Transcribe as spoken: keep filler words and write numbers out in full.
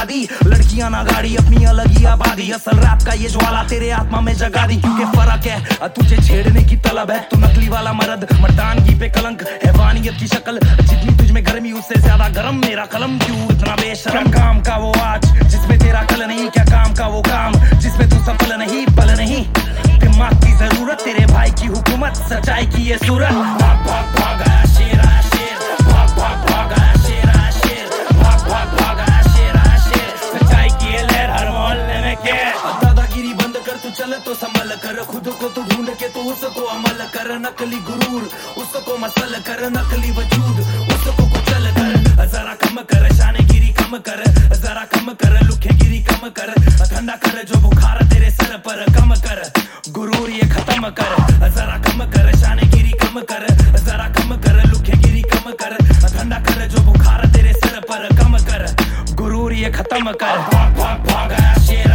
जगा दी। लड़कियां ना गाड़ी अपनी अलग ही आबादी, असल रैप का ये ज्वाला तेरे आत्मा में जगा दी। क्योंकि फर्क है तुझे छेड़ने की तलब है, तू नकली वाला मर्द मर्दानगी पे कलंक है, वानियत की शक्ल जितनी तुझ में गर्मी उससे ज्यादा गरम मेरा कलम, क्यों इतना बेशरम। काम का वो आज जिसमें तेरा कल नहीं, क्या काम का वो काम जिसमें तू सफल नहीं पल नहीं। दिमाग की जरूरत तेरे भाई की हुकूमत, सच्चाई की ये सूरत। भाग भाग भाग आया शेर आया शेर, भाग भाग भाग आया शेर आया शेर, भाग भाग भाग आया शेर आया शेर, सच्चाई की ये लहर हर मोहल्ले में के। दादागिरी बंद कर तू चल तो संभल कर, खुद को तू ढूंढ के तो उसको अमल कर। नकली गुरूर उसको मसल कर, नकली वजूद उसको कुचल कर। जरा कम कर शानगिरी कम कर, जरा कम कर लुखेगिरी कम कर। ठंडा कर जो बुखार तेरे सर पर कम कर, गुरूर ये खत्म कर। जरा कम कर शानगिरी कम कर, जरा कम कर लुखेगिरी कम कर। ठंडा कर जो बुखार तेरे सर पर कम कर, गुरूर ये खत्म कर। भाग भाग भाग आया शेर